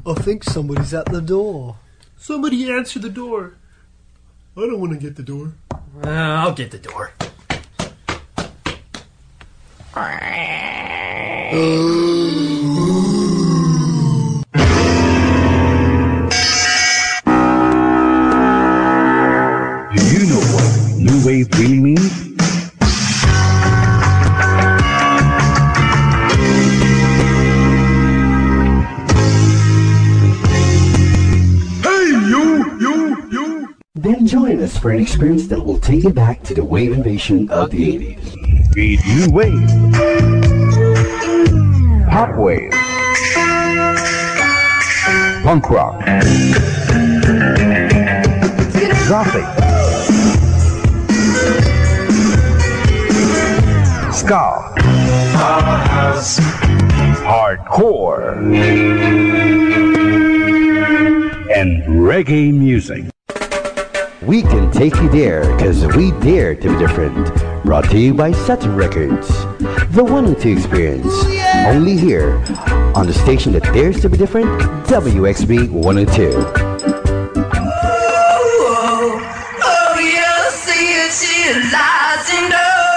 I think somebody's at the door. Somebody answer the door. I don't want to get the door. I'll get the door. Do you know what new wave really means? Then join us for an experience that will take you back to the wave invasion of the 80s. Read new wave, pop wave, punk rock, gothic, ska, hardcore, and reggae music. We can take you there because we dare to be different. Brought to you by Saturn Records. The 102 Experience. Only here on the station that dares to be different, WXB 102. Yeah, see it, she lies in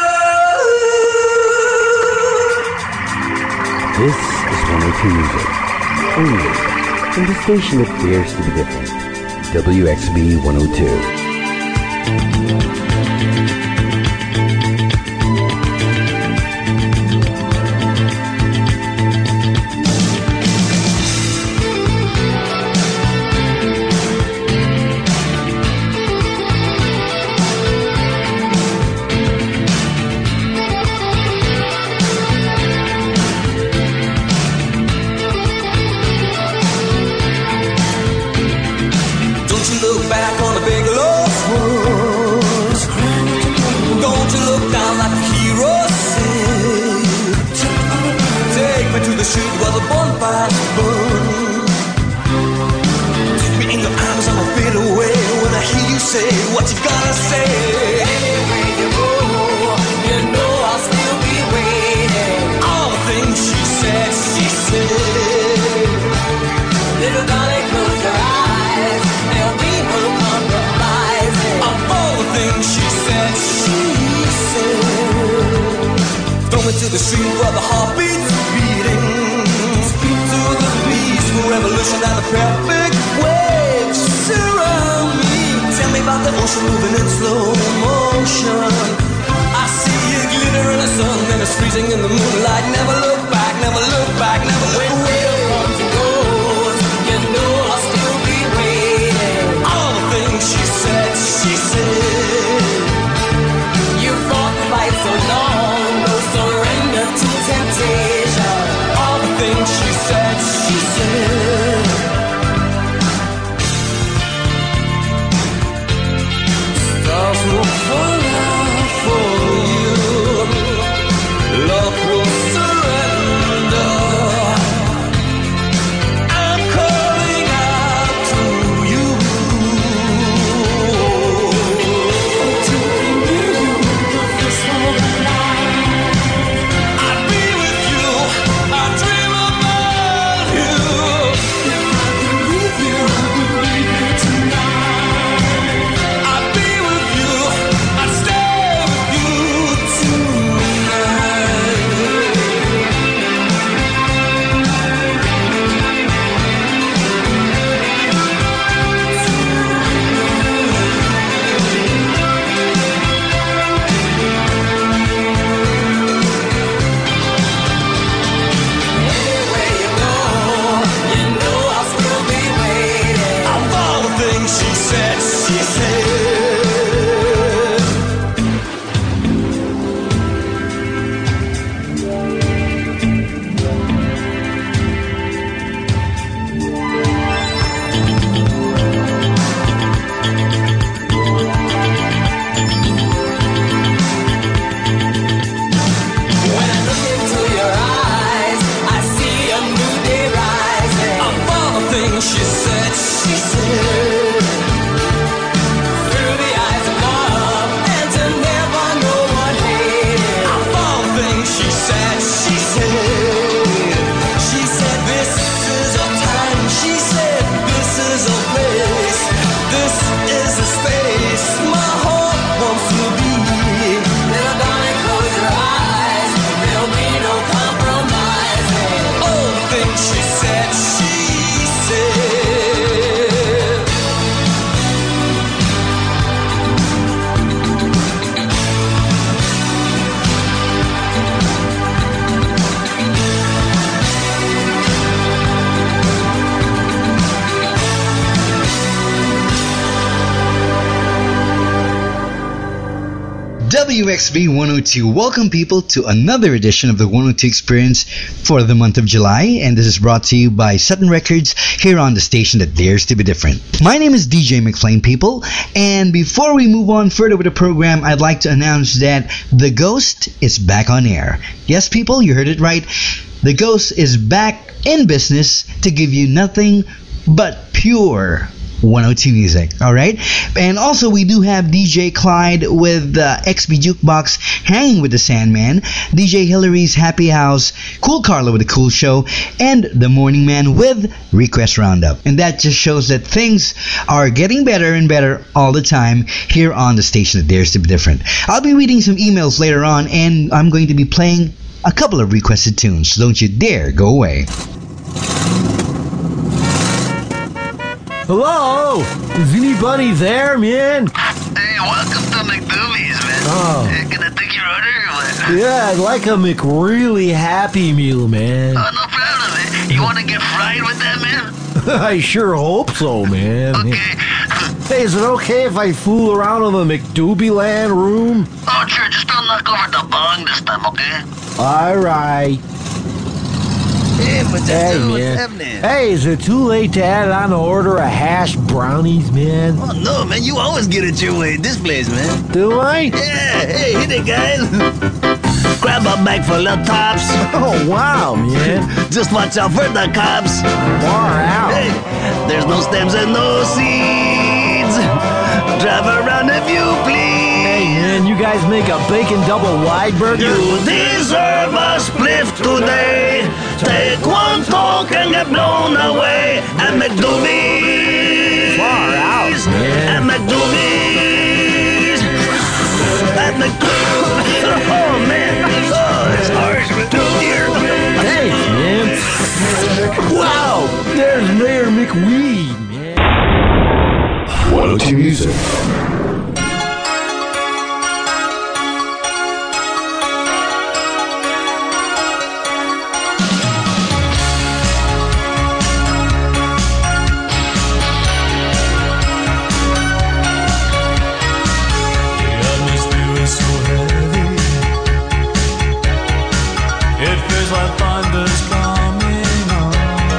This is 102 Music. Only from the station that dares to be different, WXB 102. She said, this is a time, she said. WXB 102. Welcome, people, to another edition of the 102 Experience for the month of July. And this is brought to you by Sutton Records here on the station that dares to be different. My name is DJ McFlame, people. And before we move on further with the program, I'd like to announce that The Ghost is back on air. Yes, people, you heard it right. The Ghost is back in business to give you nothing but pure 102 music, alright? And also we do have DJ Clyde with XB Jukebox hanging with the Sandman, DJ Hillary's Happy House, Cool Carla with the Cool Show, and The Morning Man with Request Roundup. And that just shows that things are getting better and better all the time here on the station that dares to be different. I'll be reading some emails later on, and I'm going to be playing a couple of requested tunes, so don't you dare go away. Hello? Is anybody there, man? Hey, welcome to McDoomies, man. Oh. Hey, can I take your order or what? Yeah, I'd like a McReally Happy Meal, man. Oh, no problem, man. You want to get fried with that, man? I sure hope so, man. Okay. Hey, is it okay if I fool around in the McDoobie Land room? Oh, sure. Just don't knock over the bong this time, okay? Alright. Hey, what's Hey, what's man. happening? Hey, is it too late to add on the order of hash brownies, man? Oh, no, man. You always get it your way at this place, man. Do I? Yeah. Hey, hit it, guys. Grab a bag full of tops. Oh, wow, man. Just watch out for the cops. Far out. Hey, there's no stems and no seeds. Drive around if you please. Hey, man, you guys make a bacon double wide burger? You deserve a spliff today. Take one talk and get blown away at McDoomies. Far out, man. At McDoomies. At McDoomies. Oh, man. Oh, it's harsh with 2 years. Thanks, man. Wow, there's Mayor McWeed, man. 102 Music.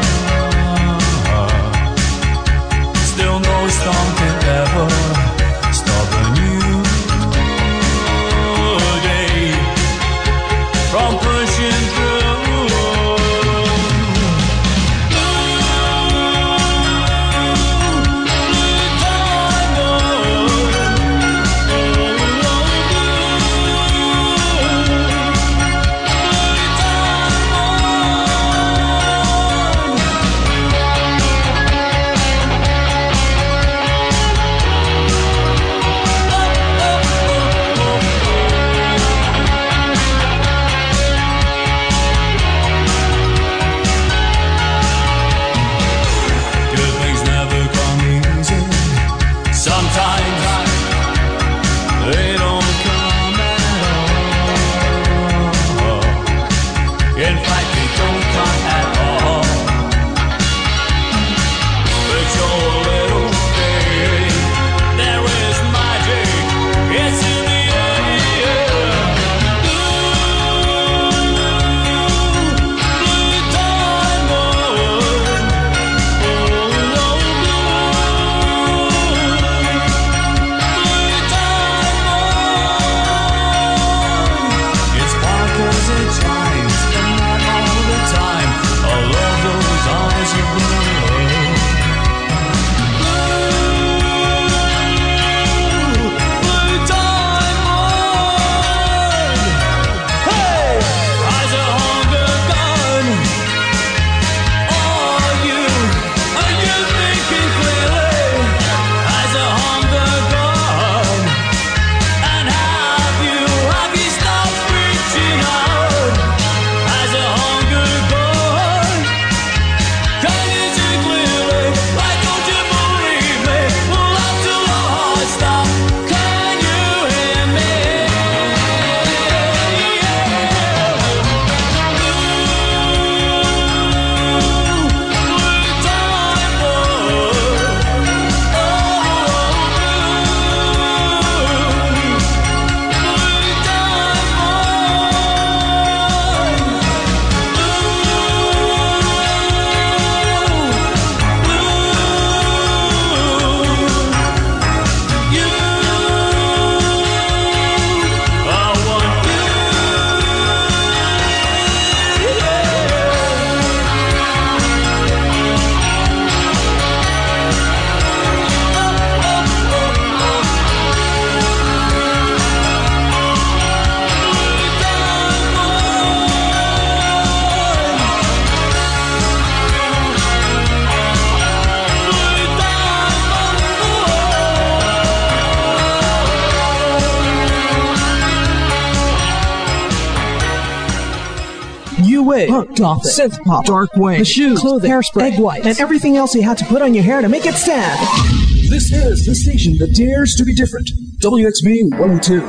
Still no storm can ever wig, punk, gothic, synth pop, dark wave, the shoes, clothing, hairspray, egg whites, and everything else you had to put on your hair to make it stand. This is the station that dares to be different. WXB 102.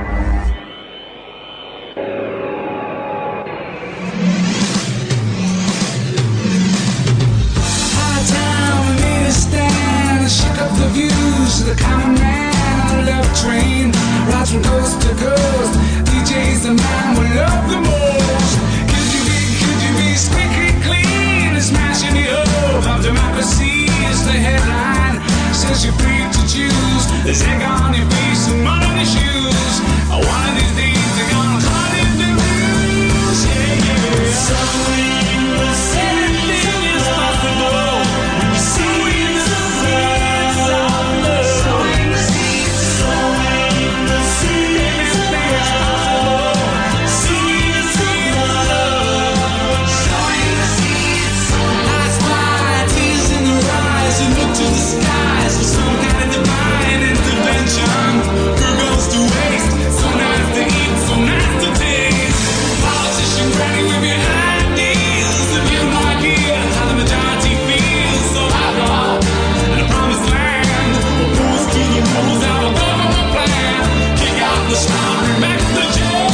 The common man on a love train rides from coast to coast. DJ's the man we love the most. Could you be squeaky clean and smashing the hope of democracy is the headline. Says you're free to choose. There's egg on your face and mud on your shoes. One of these days they're gonna cut it to lose. Yeah, yeah. So anything is possible. Sowing the seeds of love. Sowing the seeds. Sowing the seeds. Anything is possible. Sowing the seeds of love. Sowing the seeds. Eyes wide, tears in their eyes, and look to the skies for some kind of divine intervention. Who goes to waste? So nice to eat, so nice to taste. Politician ready with your ideas. If you have no idea how the majority feels, so outlaw in a promised land. Rules to the rules, have a government plan. Kick out the strong, bring back the jail.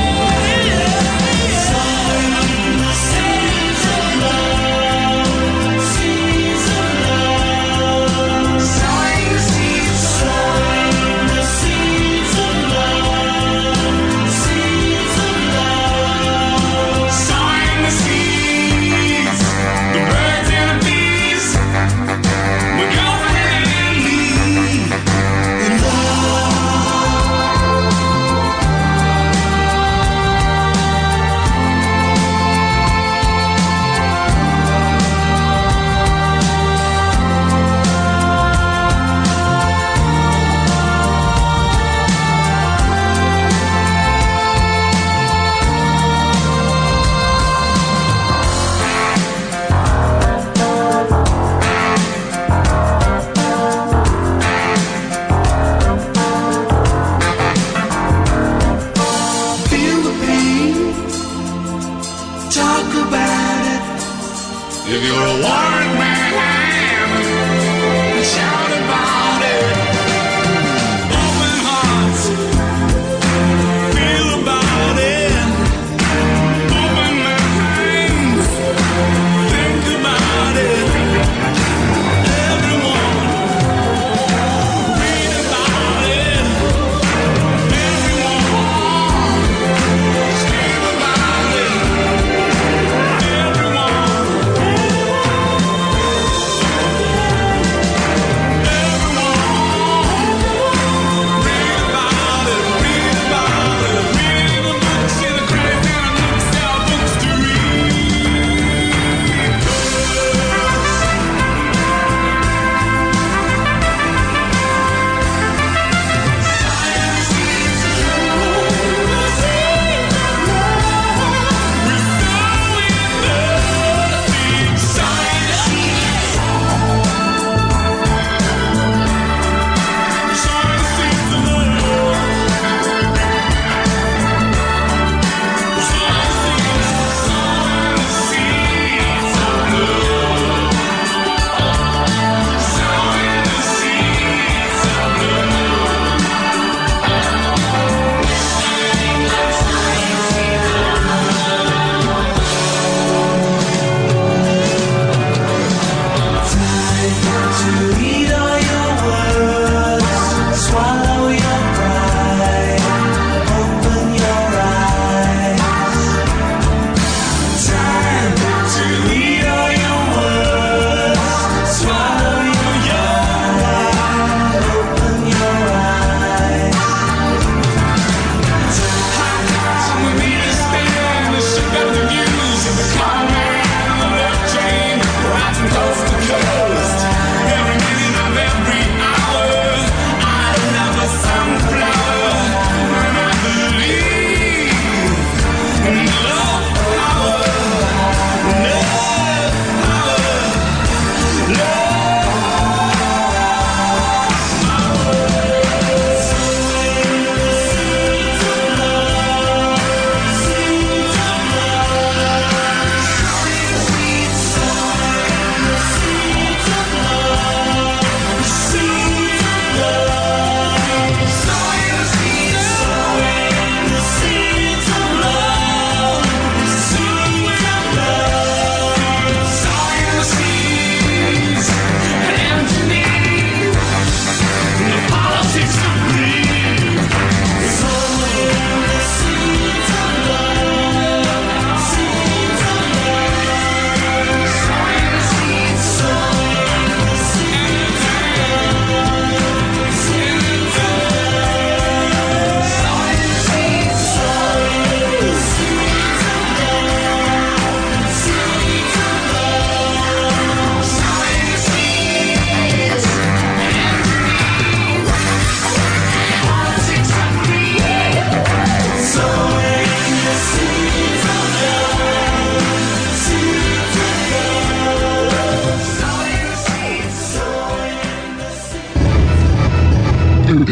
Sowing the seeds of love. Seeds of love. Sowing the seeds. Sowing the seeds of love. Seeds of love. Sowing the seeds. The birds and the bees. We go hand in hand in love. Feel the pain. Talk about it. If you're a warrant man, shout about it. Open hearts. Feel about it. Open minds. Think about it. Everyone. Read about it. Everyone. Scream about it. Everyone.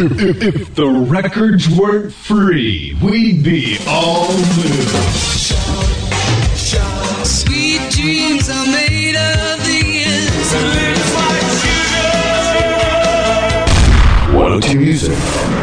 If the records weren't free, we'd be all moved. Sweet dreams are made of these. 102 Music.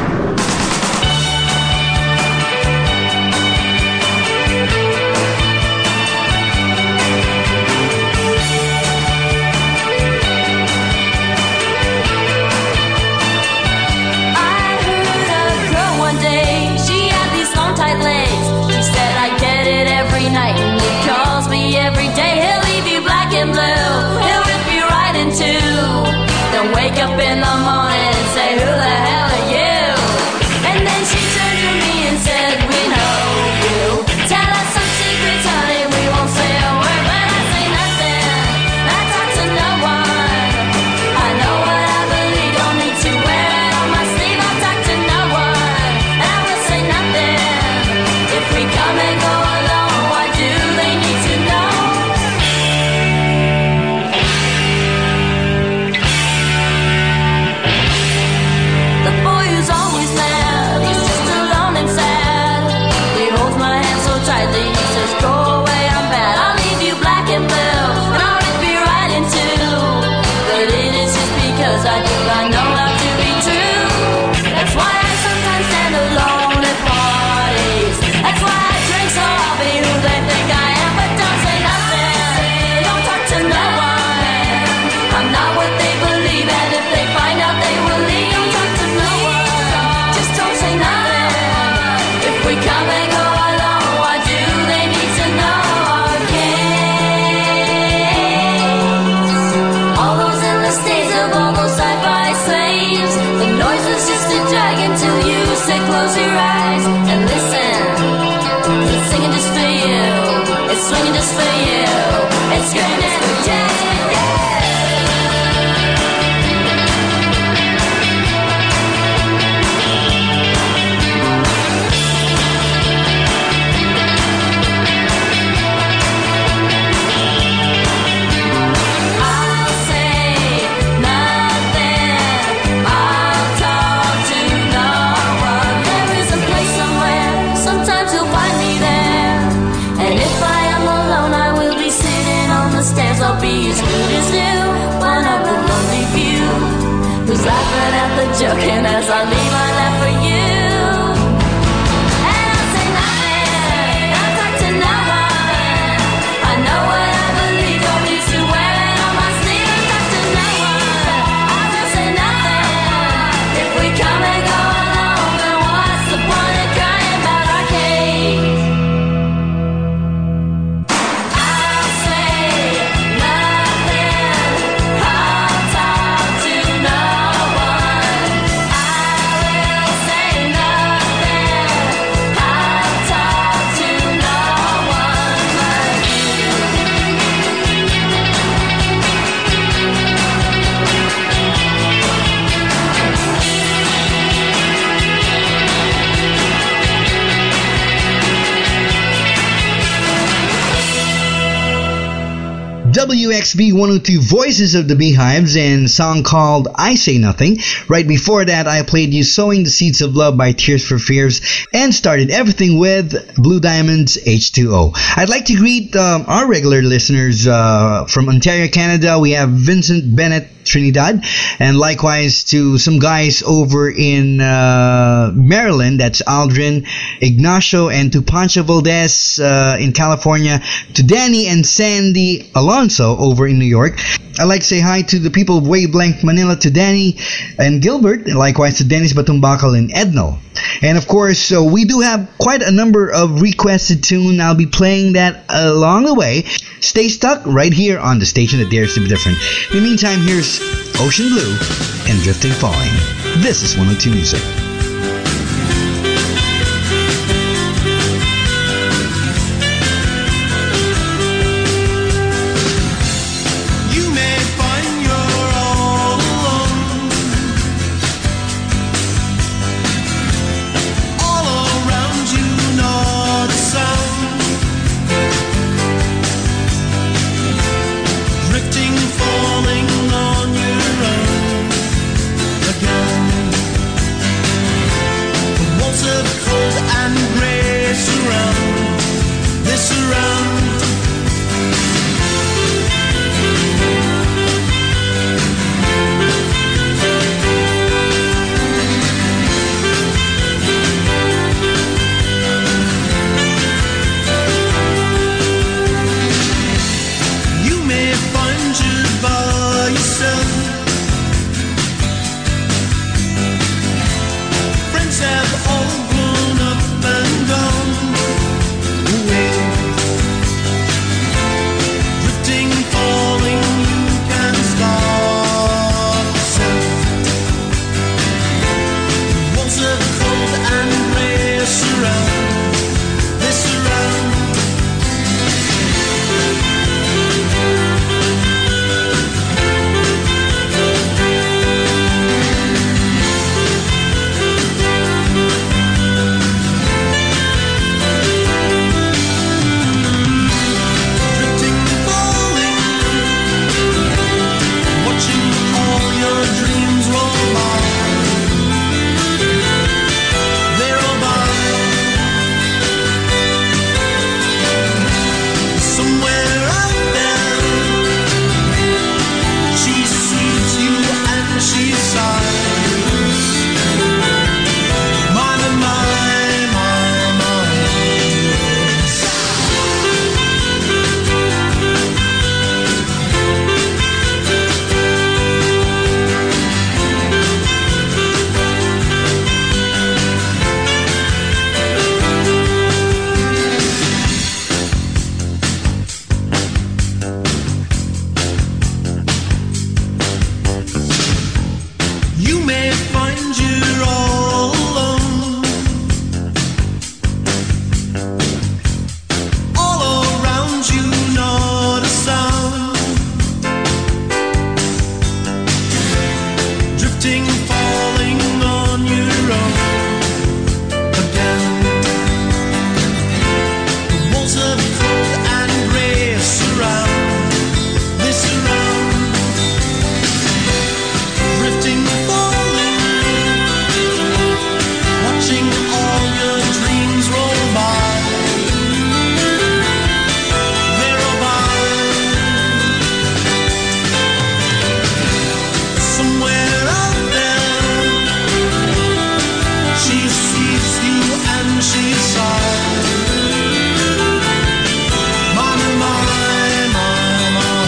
Wake up in the morning and say, who the hell are you? And then she turned to me and said, we know you. Tell us some secrets, honey, we won't say a word. But I say nothing, I talk to no one. I know what I believe, don't need to wear it on my sleeve. I talk to no one, and I will say nothing. If we come and go alone, what do they need to know? I know how to be true. That's why I sometimes stand alone at parties. That's why I drink so I'll be who they think I am. But don't say nothing, don't talk to no one. I'm not what they believe, and if they find out they will leave. Don't talk to no one, just don't say nothing. If we come and go alone, what do they need to know? All those endless days of all those sci-fi slaves. The noise was just a drag until you said close your eyes and listen. It's singing just for you. It's swinging just for you. It's screaming for you. I'll be as good as new, one of the lonely few who's laughing at the joke, and as I leave I laugh for you. And I'll say nothing, I'll talk to no one. I know what I believe, don't need to wear it on my sleeve. I'll talk to no one, I will say nothing. If we come and go alone, then what's the point of crying about our case? I'll say WXB 102 Voices of the Beehives and a song called I Say Nothing. Right before that, I played you Sowing the Seeds of Love by Tears for Fears and started everything with Blue Diamond's H2O. I'd like to greet our regular listeners from Ontario, Canada. We have Vincent Bennett, Trinidad, and likewise to some guys over in Maryland, that's Aldrin, Ignacio, and to Pancho Valdez in California, to Danny and Sandy Alonso over in New York. I'd like to say hi to the people of Wavelength Manila, to Danny and Gilbert, and likewise to Dennis Batumbakal and Edno. And of course, we do have quite a number of requested tunes. I'll be playing that along the way. Stay stuck right here on the station that dares to be different. In the meantime, here's Ocean Blue and Drifting Falling. This is 102 Music. Falling on your own again. may find you're all alone. All around you, not a sound. Drifting, falling on your own again. The walls of cold and grey surround, they surround. Drifting, falling, watching all your dreams roll by. They roll by. Somewhere out there, she sees you and she sighs. My, my, my, my.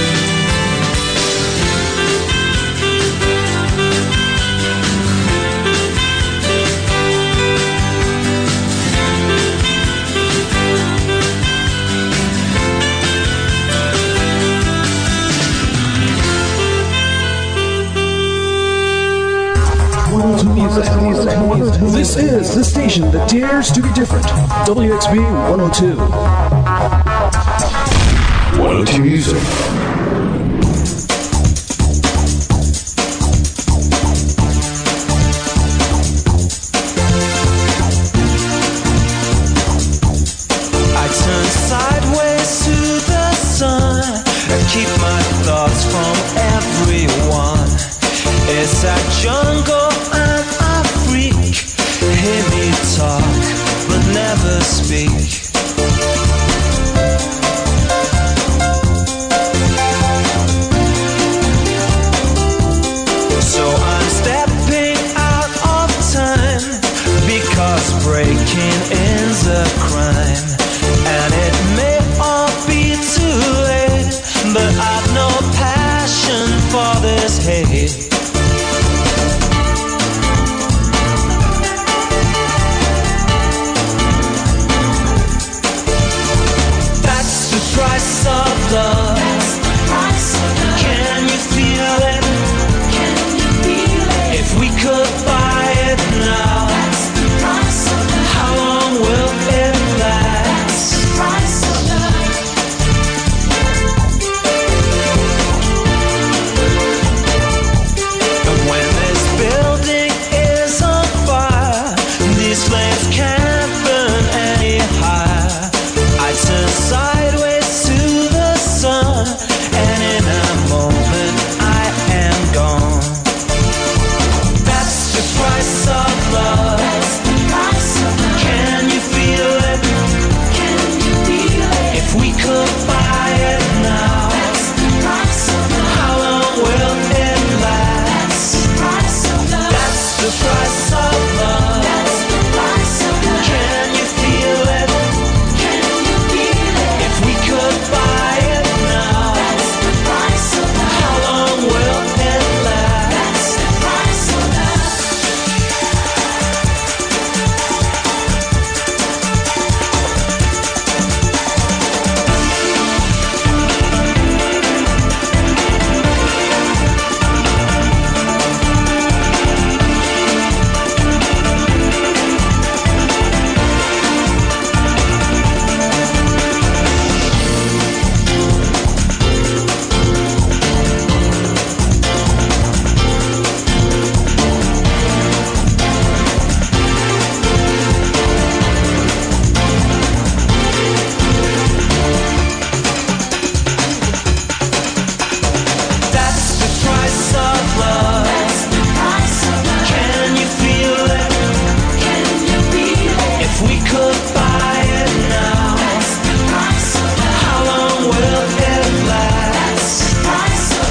This is the station that dares to be different. WXB 102. 102 Music. I turn sideways to the sun and keep my thoughts from everyone. It's a jungle and a freak. Hear me talk, but never speak. So I'm stepping out of time, because breaking is a crime. And it may all be too late, but I've no passion for this hate. That's the price of love. Can you feel it? If we could buy it now, how long will it last? And when this building is on fire, these flames can't burn any higher. I turn sideways to the sun, and in a moment I am gone. That's the price of love. Can you feel it? If we could buy it now, how long will it last? That's the price of love. Can you feel it? If we could buy it now, how long will it last? That's the price of love. Can you feel it? If we could buy it now, how long will it last? That's the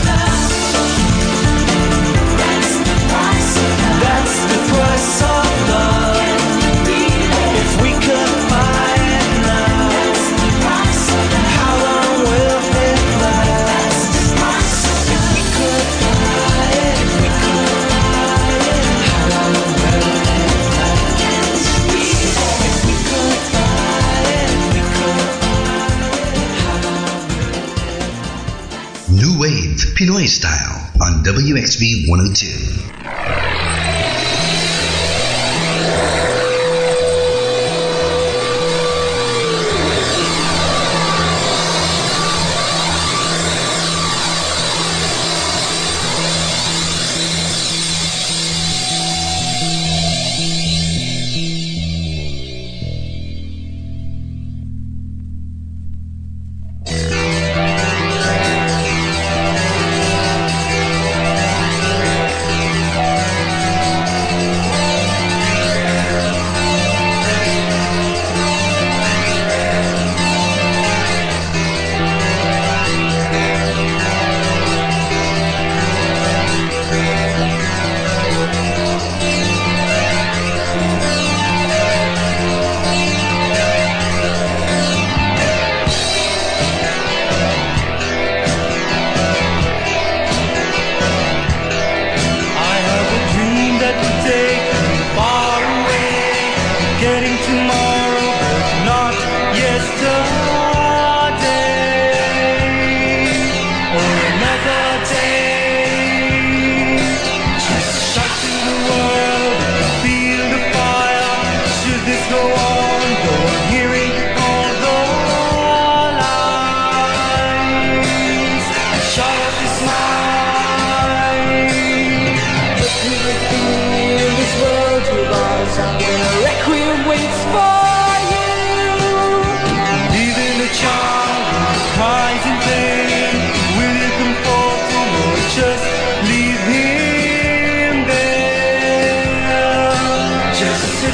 price of love. If we could buy it now, how long will it last? If we could buy it, if we could buy it, how long will it last? If we could buy it, if we could buy it, how long will it last? New Wave Pinoy Style on WXV 102.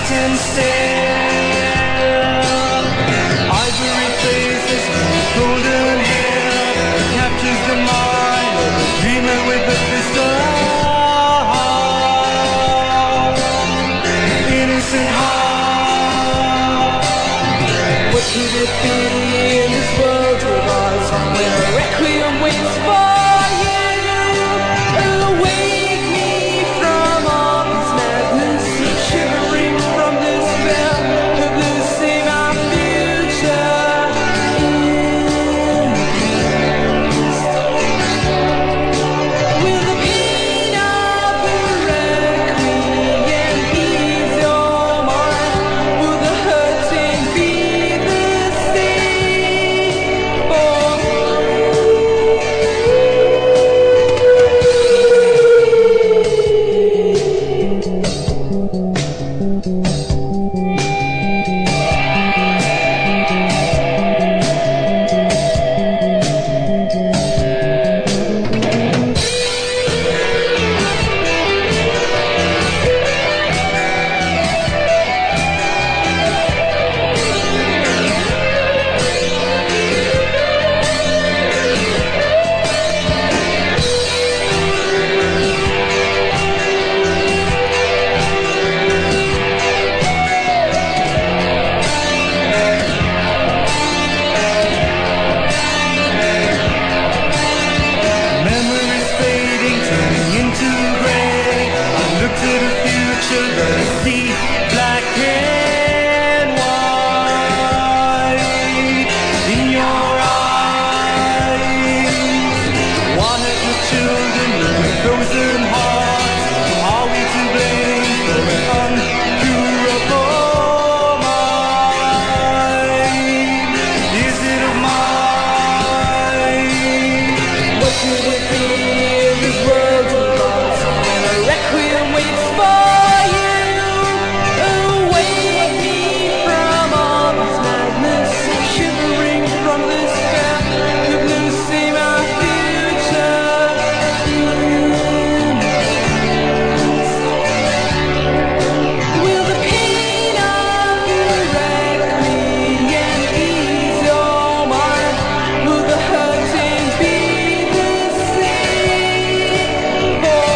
can stare. Ivory faces, golden hair, captures the mind of a dreamer with a pistol. Innocent heart. What could it be in this world of ours where a requiem waits for you? Awake me from all this madness, shivering from despair, of losing our future in will the pain of the requiem ease your mind? Will the hurting be the same for memories fading, turning into gray. I look to the future, but I see black and white in your eyes. What have the children with frozen hearts? Are we to blame for an uncurable mind? Is it of mine? What could it be in this world of ours when a requiem waits for you? Awake me from all this madness, shivering from despair, of losing our future will the pain of the requiem ease your mind? Will the hurting be the same for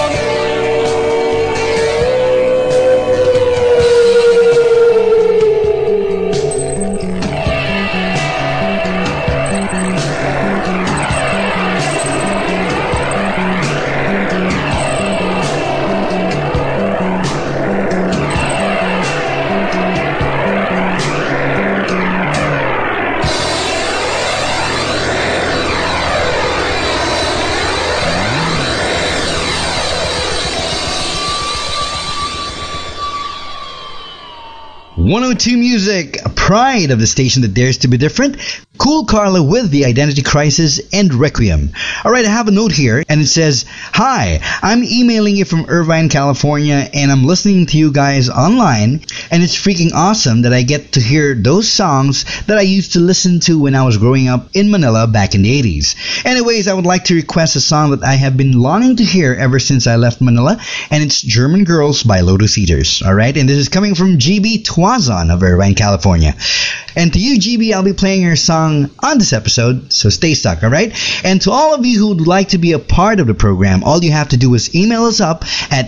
.102 Music, pride of the station that dares to be different. Cool Carla with The Identity Crisis and Requiem. Alright, I have a note here and it says, "Hi, I'm emailing you from Irvine, California, and I'm listening to you guys online, and it's freaking awesome that I get to hear those songs that I used to listen to when I was growing up in Manila back in the 80s. Anyways, I would like to request a song that I have been longing to hear ever since I left Manila, and it's German Girls by Lotus Eaters." Alright, and this is coming from GB Twazon of Irvine, California. And to you, GB, I'll be playing your song on this episode, so stay stuck, alright? And to all of you who would like to be a part of the program, all you have to do is email us up at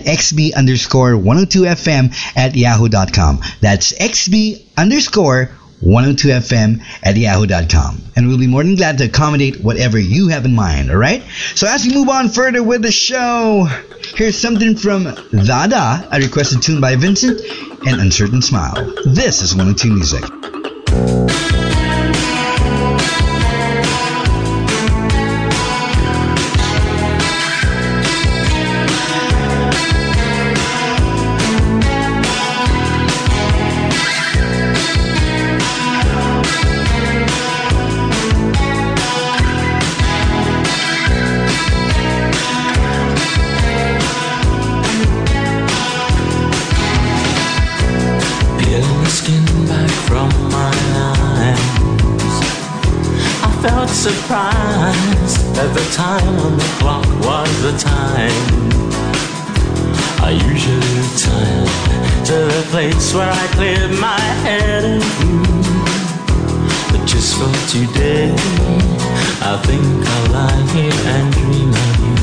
xb_102fm@yahoo.com. That's xb_102fm@yahoo.com. And we'll be more than glad to accommodate whatever you have in mind, alright? So as we move on further with the show, here's something from Dada, a requested tune by Vincent, and Uncertain Smile. This is 102 Music. Surprised at the time on the clock was the time I usually time to let the place where I cleared my head of you. But just for today, I think I'll lie here and dream of you.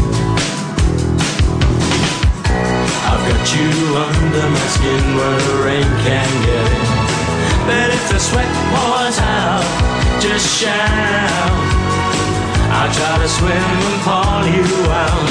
I've got you under my skin where the rain can't get in. But if the sweat pours out, just shout. I'll try to swim and pull you out.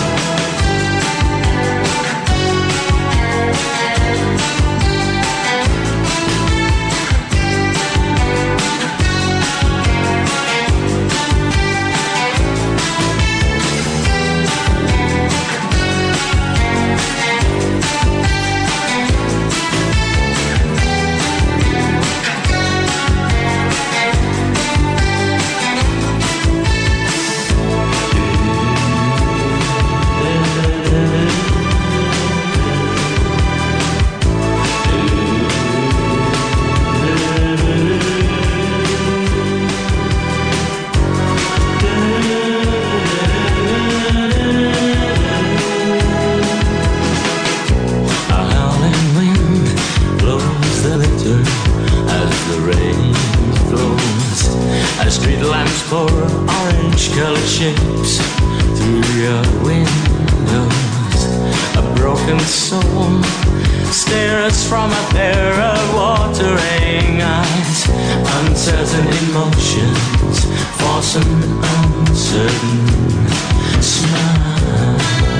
For orange-colored shapes through your windows. A broken soul stares from a pair of watering eyes. Uncertain emotions force an uncertain smile.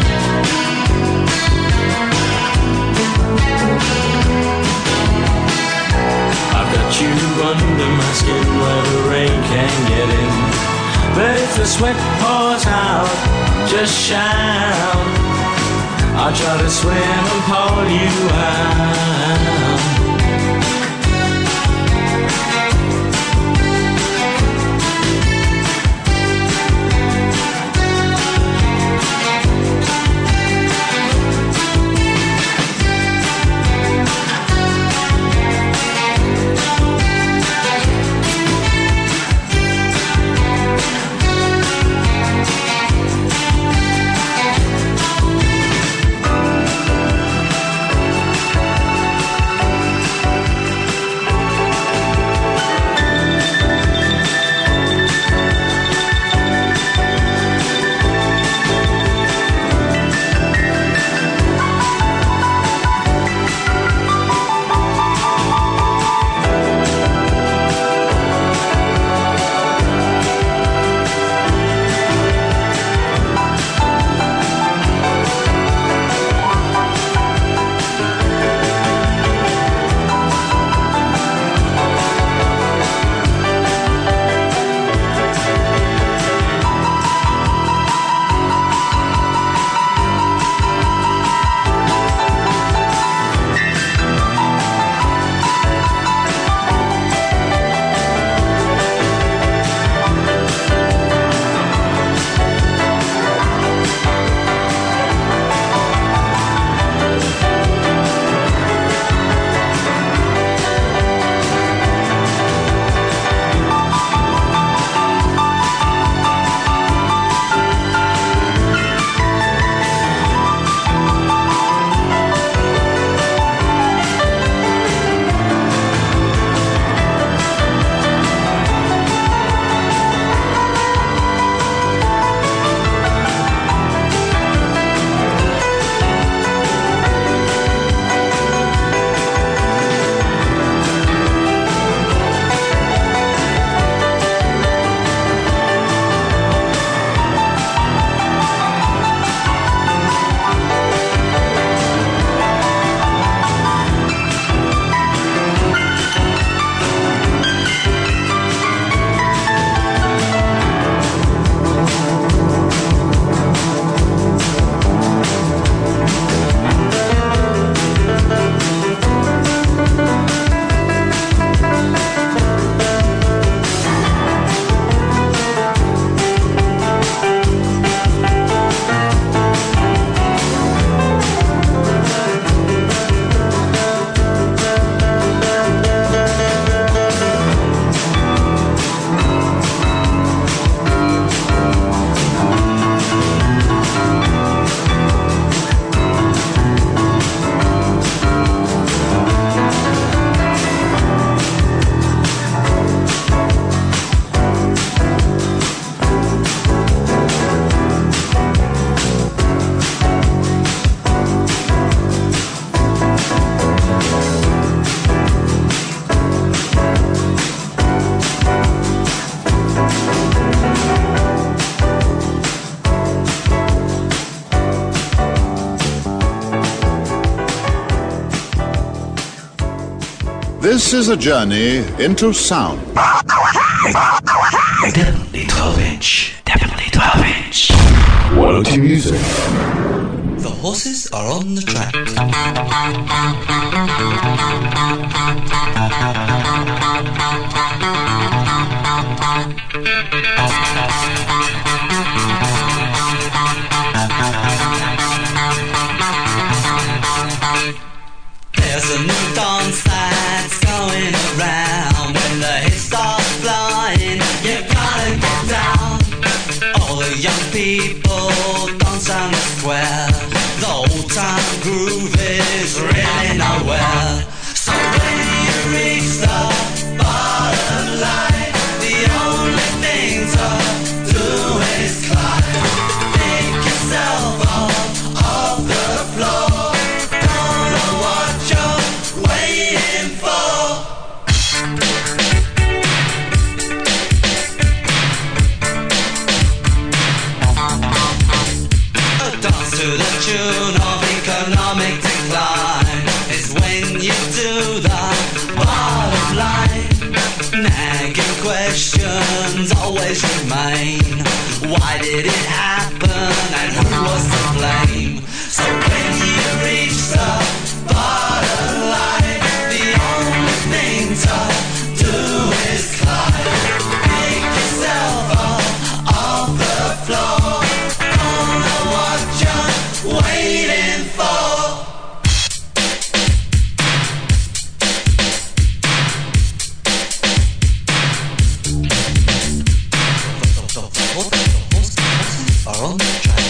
I've got you under my skin where the rain can't get in. But if the sweat pours out, just shout. I'll try to swim and pull you out. This is a journey into sound. Definitely 12-inch. Definitely 12-inch. 102 Music. The horses are on the track. There's a new dance that's going around. When the hits start flying, you gotta get down. All the young people dance on the square. The old time groove is really nowhere. So when you reach the bottom line, the only thing to do is climb. Pick yourself up off the floor. Don't know what you're waiting for. A dance to the tune of economic decline is when you do the bottom line. Nagging questions always remain. Why did it happen and who was to blame? So when you reach the bottom line, the only thing to do is climb. Pick yourself up off the floor. Don't know what you're waiting for. Are on the track.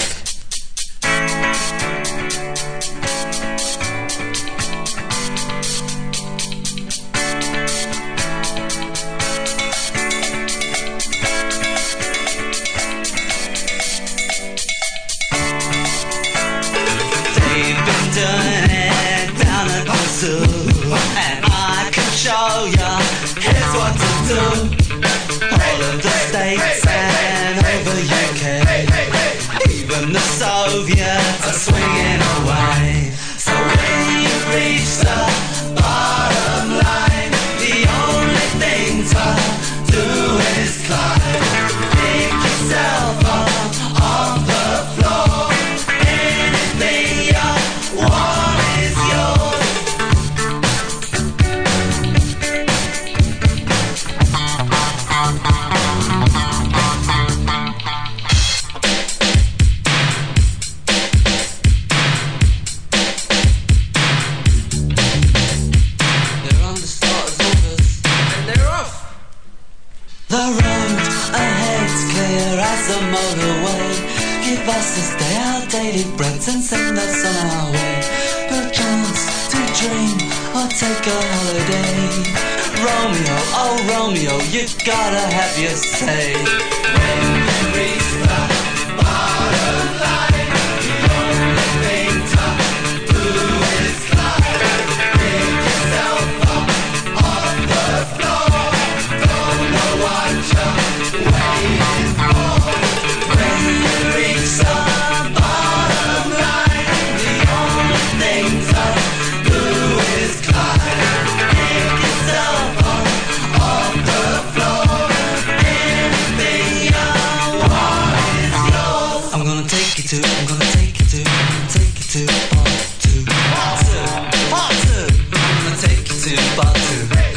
They've been doing it down at the zoo, and I can show ya. Here's what to do. All of the states and over UK, even the Soviets are swinging away. So when you reach the bottom line, the only thing to do is climb. Pick yourself up off the floor. Anything you want is yours. They're on the starter's orders, and they're off. The road ahead's clear as a motorway. Give us to stay outdated breaths and send us on our way. Perchance to dream or take a holiday. Romeo, oh Romeo, you gotta have your say. When you reach the bottom line, the only thing to do is climb. Pick yourself up off the floor. Don't know what you're waiting for. When you reach the bottom line, the only thing to do is climb. Pick yourself up off the floor. Anything you want is yours. I'm gonna take you to part two. Part two. I'm gonna take you to part two.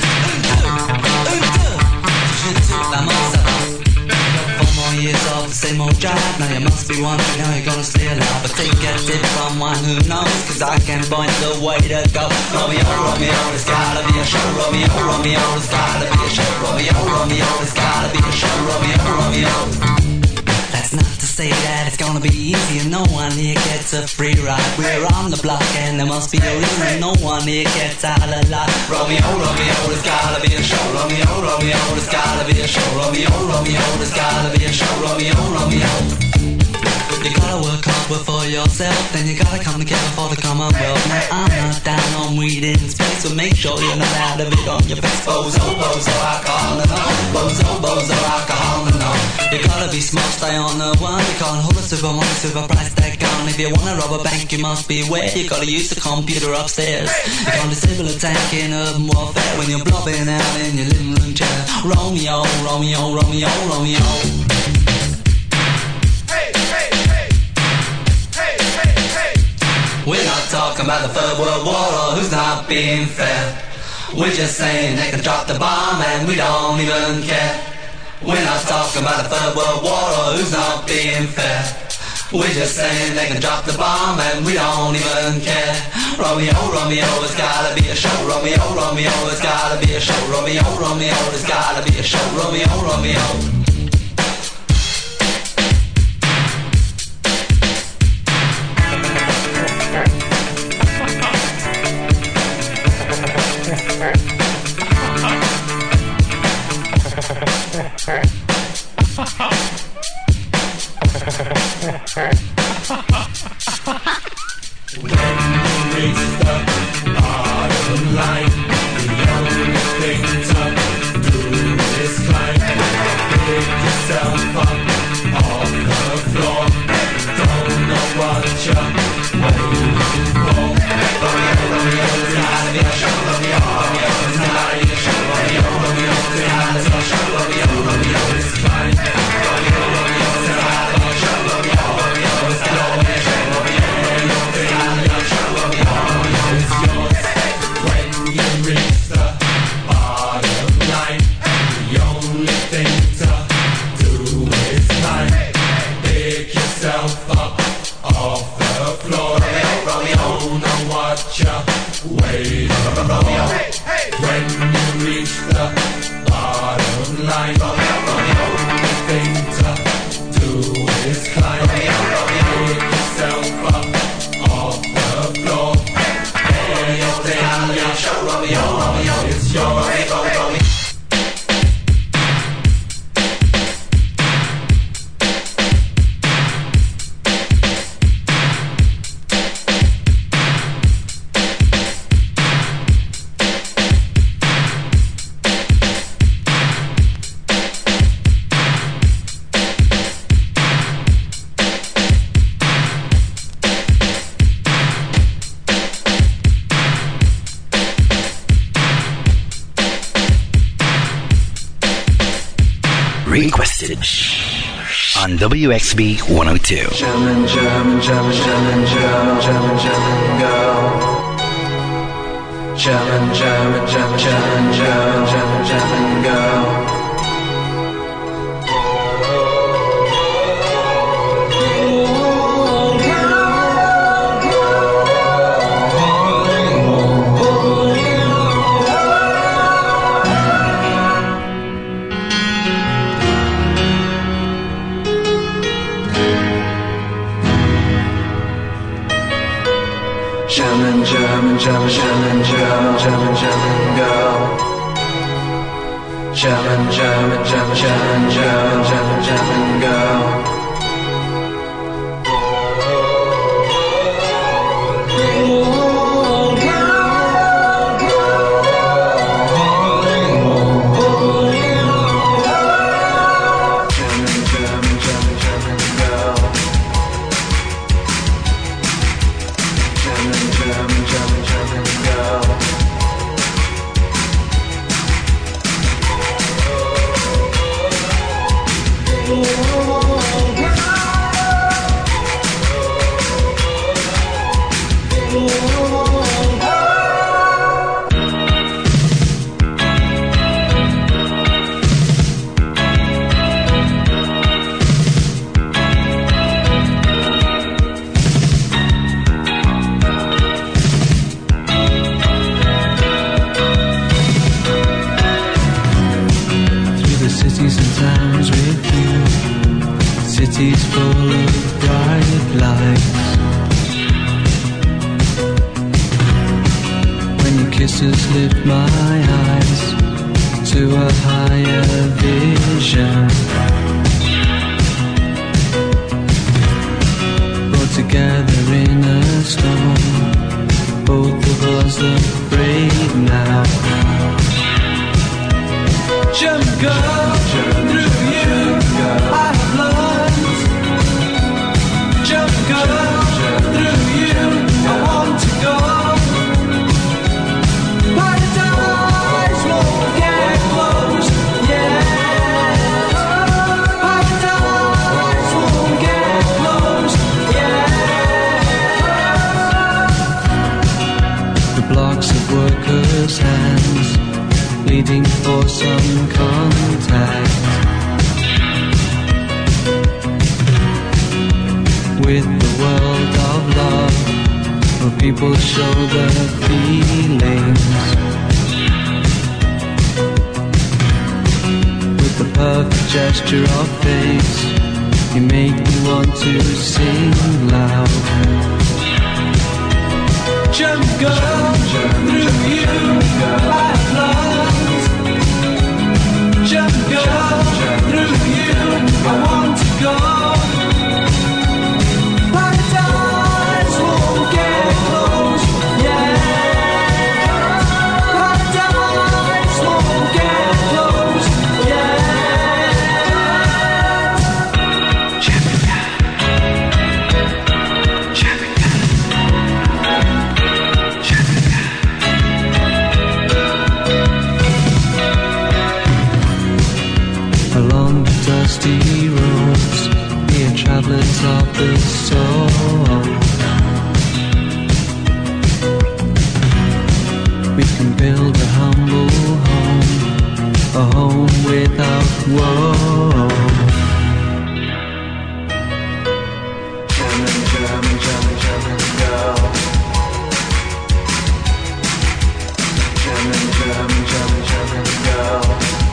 Got 4 more years of the same old job. Now you must be wondering how you're gonna stay alive. But take a tip from one who knows, cause I can point the way to go. Romeo, Romeo, there's gotta be a show. Romeo, Romeo, there's gotta be a show. Romeo, Romeo, there's gotta be a show. Romeo, Romeo. That's not to say that it's gonna be easy and no one here gets a free ride. We're on the block and there must be a reason no one here gets out alive. Romeo, Romeo, there's gotta be a show. Romeo, Romeo, there's gotta be a show. Romeo, Romeo, there's gotta be a show. Romeo, Romeo. You gotta work hard for yourself, then you gotta come together for the Commonwealth. Now I'm not down on weed in space, so make sure you're not out of it on your face. Bozo, bozo, alcohol and all. Bozo, bozo, alcohol and all. You gotta be smart, stay on the one. You can't hold a super price tag on down. If you wanna rob a bank, you must beware. You gotta use the computer upstairs. You can't disable attack in urban warfare when you're blobbing out in your living room chair. Romeo, Romeo, Romeo, Romeo. We're not talking about the Third World War or who's not being fair. We're just saying they can drop the bomb and we don't even care. We're not talking about the Third World War or who's not being fair. We're just saying they can drop the bomb and we don't even care. Romeo, Romeo, it's gotta be a show. Romeo, Romeo, it's gotta be a show. Romeo, Romeo, it's gotta be a show. Romeo, Romeo. When you reach the bottom line, the only thing to do is climb. Pick yourself up off the floor. Don't know what you're waiting for. Romeo, Romeo, it's gotta be a show. Romeo, Romeo, it's gotta be a show. Romeo, Romeo, it's gotta be a show. Romeo, Romeo, it's fine. Romeo, Romeo, it's gotta be a show. Romeo, Romeo, it's gotta be a show. Romeo, Romeo, it's gotta be a show. Romeo, Romeo, it's yours. When you reach the bottom line, the only thing to do is climb. Pick yourself up off the floor. Don't know what you're waiting for. When you reach the bottom line, the only thing to do is climb. Pick yourself up off the floor. Anything you show, Romeo, it's yours. Requested on WXB 102. German, German, German, German, German, German, German, go. German, German, German, German, German, German, German, go. German, German, German, German, German, German, German, go. German, German, German, German, German, German, German, go. Lift my eyes to a higher vision. Brought together in a storm, both of us look brave now. German girl, through you I have learned. German girl, marks of workers' hands, pleading for some contact with the world of love, where people show their feelings with the perfect gesture of face. You make me want to sing loud. Jump, girl, through you, like lungs. Jump, girl, through you, I want to go. Paradise won't get close, yeah. Paradise won't get close, yeah. Along the dusty roads, mere travelers of the soul, we can build a humble home, a home without woe. German, German, German, German girl. German, German, German, German girl.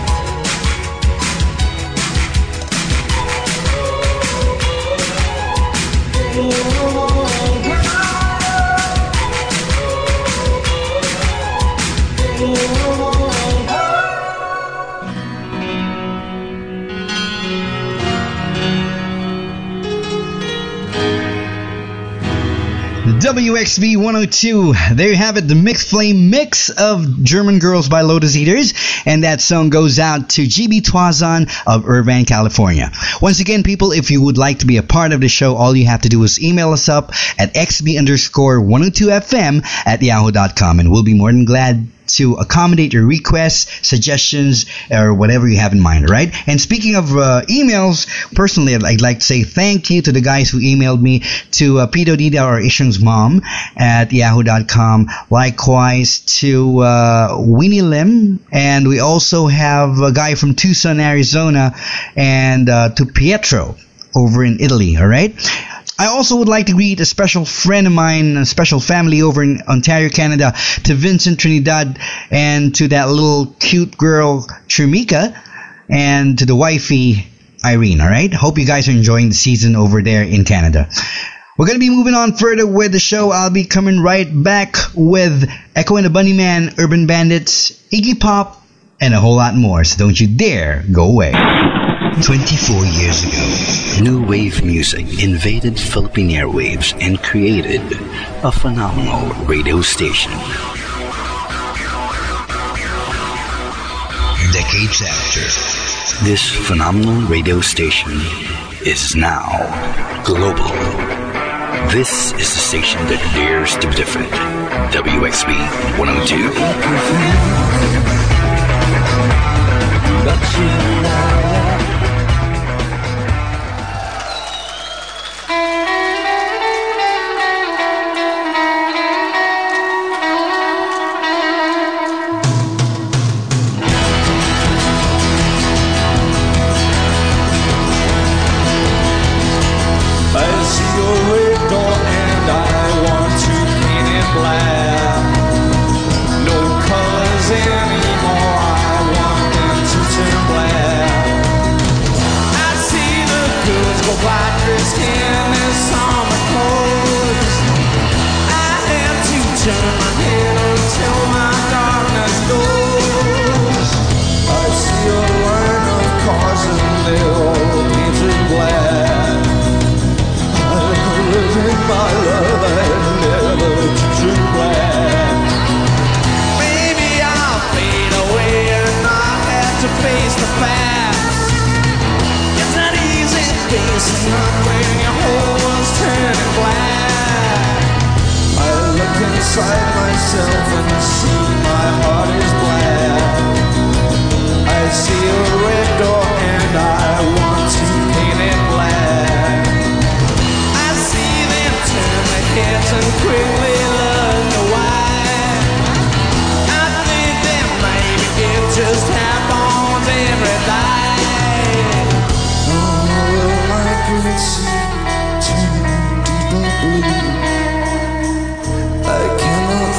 WXB 102. There you have it, the Mixed Flame mix of German Girls by Lotus Eaters. And that song goes out to GB Twazan of Irvine, California. Once again, people, if you would like to be a part of the show, all you have to do is email us up at xb_102fm@yahoo.com, and we'll be more than glad to accommodate your requests, suggestions, or whatever you have in mind, right? And speaking of emails, personally, I'd like to say thank you to the guys who emailed me, to Pito Dida or Ishung's mom at yahoo.com. Likewise to Winnie Lim, and we also have a guy from Tucson, Arizona, and to Pietro over in Italy, all right? I also would like to greet a special friend of mine, a special family over in Ontario, Canada, to Vincent Trinidad, and to that little cute girl, Trimika, and to the wifey, Irene, alright? Hope you guys are enjoying the season over there in Canada. We're going to be moving on further with the show. I'll be coming right back with Echo and the Bunnymen, Urban Bandits, Iggy Pop, and a whole lot more, so don't you dare go away. 24 years ago, new wave music invaded Philippine airwaves and created a phenomenal radio station. Decades after, this phenomenal radio station is now global. This is the station that dares to be different. WXB 102.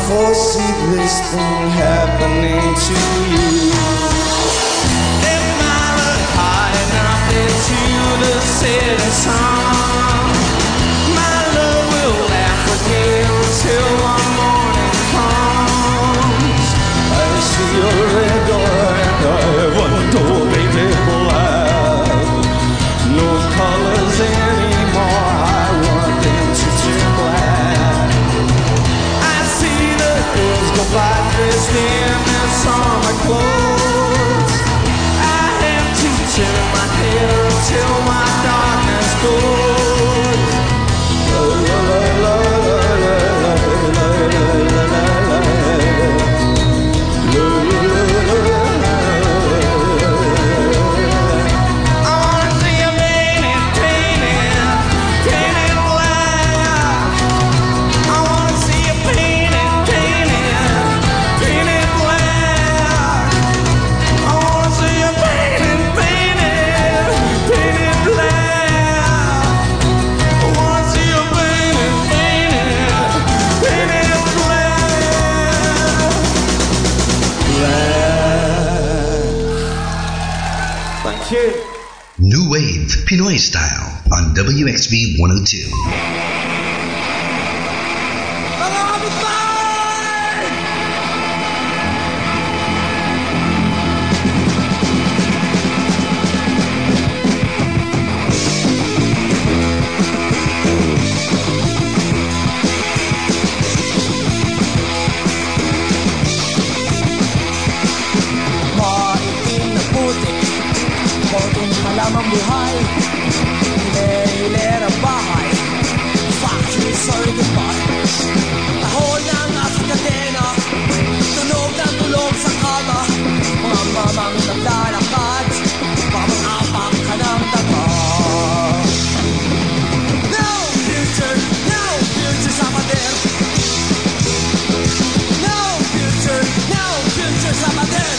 foresee this thing happening to you. If I look high enough into the setting sun, my love will laugh again till one morning comes. I see your red door and I wonder, baby, will have no colors anymore. I want them to turn black. I see the girls go by dressed in their summer clothes. I have to turn my head until my darkness goes. La, la, la, la, la, la, la, la, la, la, New Wave Pinoy Style on WXV 102. Malamang buhay, hile-hilera bahay, factory, sorry, goodbye. Tahol ng nasa kadena, tunog ng tulog sa kama, mga mamang naglalakad, pamang-apak ka ng daga. No future sa pader. No future sa pader.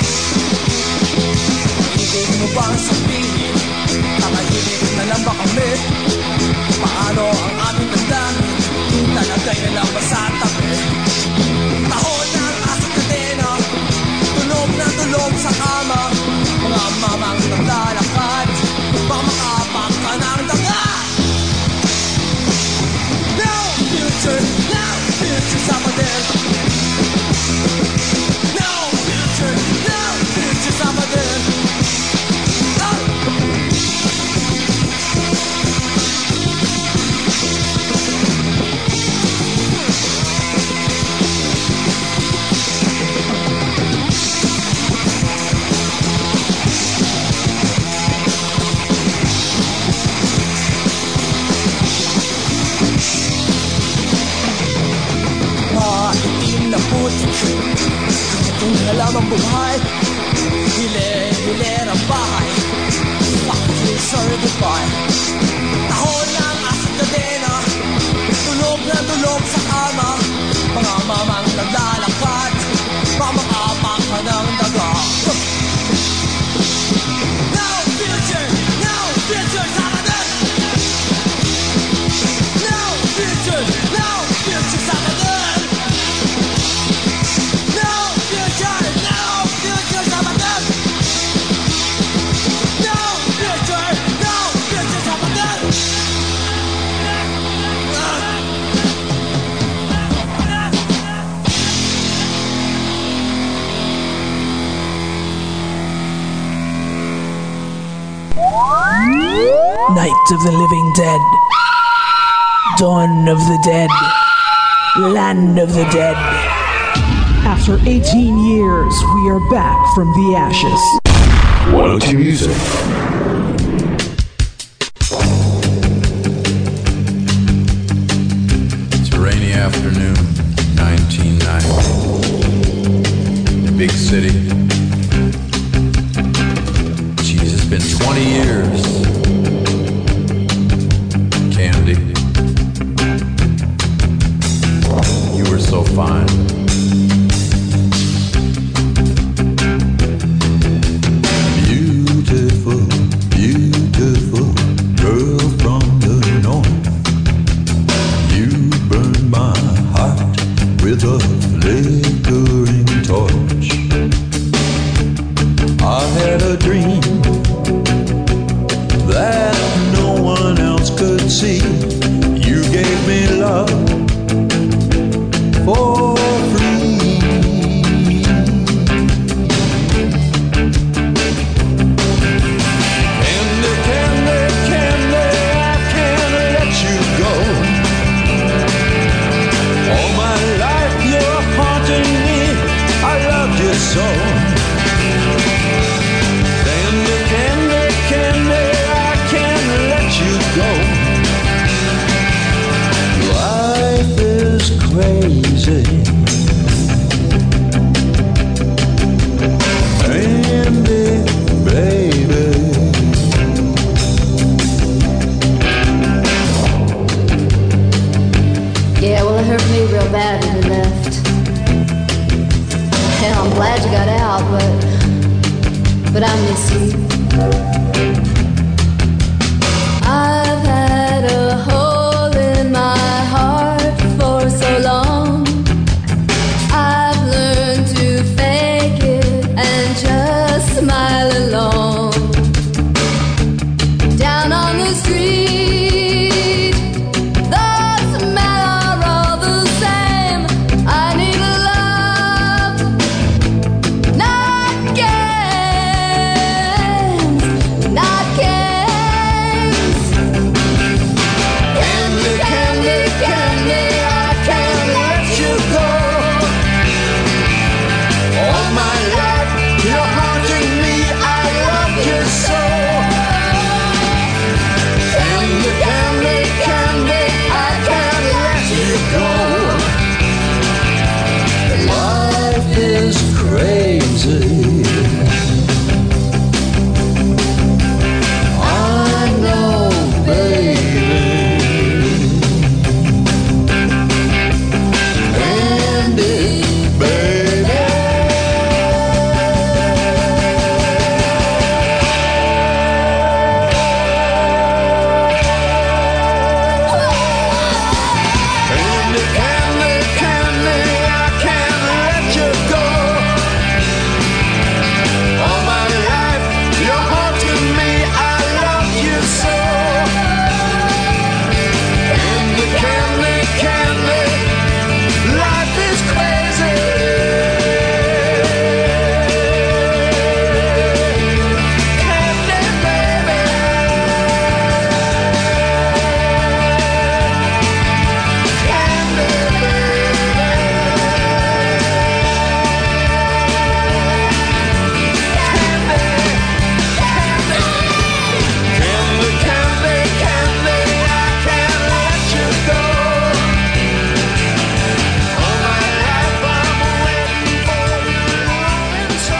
Ibig mo bang sabihin, nakahimik na lang ba kami? Paano ang aming damdamin, talagay na lang ba sa tabi? Tahon ng asa kadena, tunog na tulog sa kama, mga mamang naglalakad, baka makapak ka ng daga. No future sa pader. No future sa pader. Maitim na putik, kung halamang buhay, hile-hilera bahay, factory, sorry, goodbye. Tahon ng asa kadena, tulog na tulog sa kama, mga mamang naglalakad, pamang-apak ka ng daga. No future sa pader. No future sa pader. No future sa pader. No future sa pader. Night of the living dead, dawn of the dead, land of the dead. After 18 years, we are back from the ashes. 102 Music. It's a rainy afternoon, 1990. The big city. Jeez, it's been 20 years. Candy, you were so fine. Beautiful, beautiful girl from the north. You burn my heart with a so. Candy, candy, candy, I can't let you go. Life is crazy. Candy, baby. Yeah, well, it hurt me real bad when you left. Hell, I'm glad you got out, but I miss you. I've had a hole in my heart for so long. I've learned to fake it and just smile along. Down on the street, the smell are all the same. I need love, not games, not games. Candy, candy, candy, I can't let you go. All my life, you're haunting me, I love you so. Candy, candy, candy, I can't let you go. Life is crazy. I know, baby. Candy, baby. Candy, candy, candy, I can't let you go. All my life, you're haunting me, I love you so. Candy, candy, candy, life is crazy. Candy, baby. Candy, candy, candy, I can't let you go. All my life I'm waiting for you, longing so.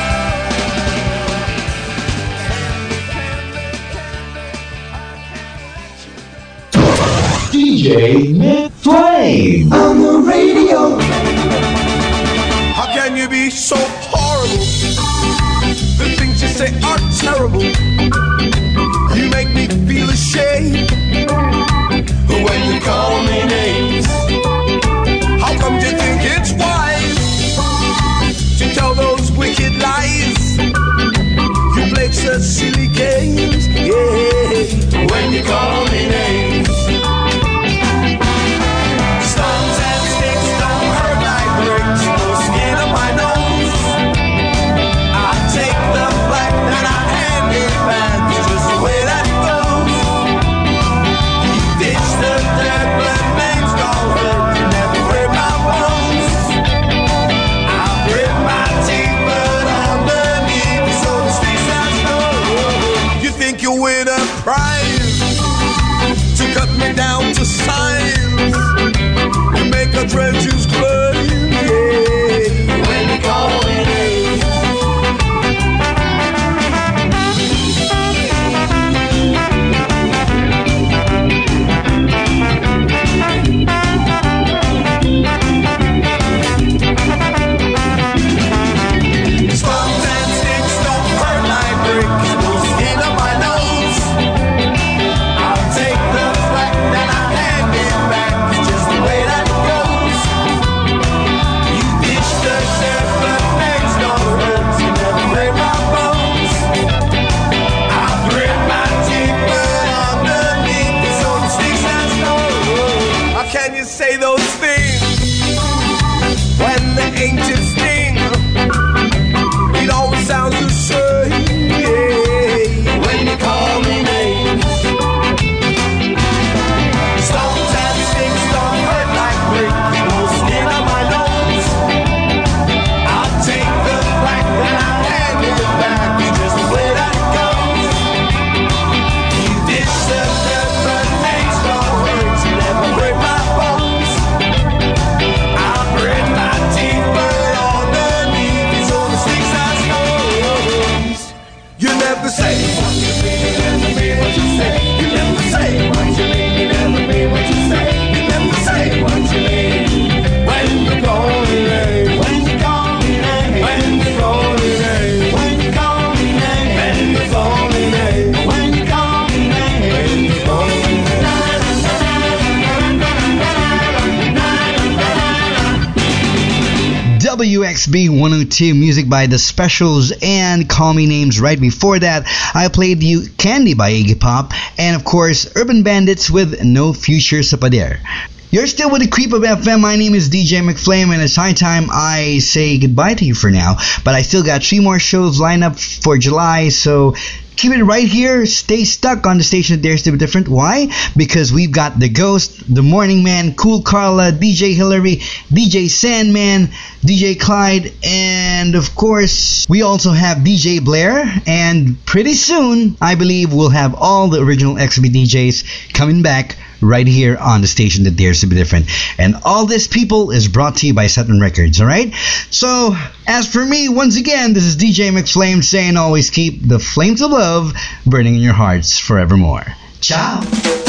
DJ Mid-Flame On the radio. How can you be so horrible? The things you say are terrible. You make me feel ashamed when you call me names. How come you think it's wise to tell those wicked lies? You play such silly games, yeah, when you call me names. Stones and sticks don't hurt like bricks. No skin on my nose. I take the black and I hand it back. It's just the way that goes. You ditch the dirt, but names don't hurt. You never break my bones. I break my teeth, but underneath it's all the sticks I know. You think you win a prize to cut me down to size? You make a trail juice blood, yeah, when you call me names. Stones and sticks don't hurt like bricks. No skin on my nose. I'll take the flack and I hand it back. It's just the way that goes. You dish the dirt, but things don't hurt. You never break my bones. I grit my teeth, but underneath it's all the sticks and stones. How can you say those things when the ancients sting? It always sounds the same, yeah, when you call me names. Stones and sticks don't hurt like bricks. No skin on my nose. I'll take the black WXB 102, music by The Specials and Call Me Names. Right before that, I played you Candy by Iggy Pop, and of course, Urban Bandits with No Future sa Pader. You're still with the Creep of FM. My name is DJ McFlame, and it's high time I say goodbye to you for now. But I still got 3 more shows lined up for July, so keep it right here. Stay stuck on the station that dares to be different. Why? Because we've got The Ghost, The Morning Man, Cool Carla, DJ Hillary, DJ Sandman, DJ Clyde, and of course, we also have DJ Blair. And pretty soon, I believe we'll have all the original XB DJs coming back right here on the station that dares to be different. And all this, people, is brought to you by Saturn Records, alright? So, as for me, once again, this is DJ McFlame saying always keep the flames of love burning in your hearts forevermore. Ciao!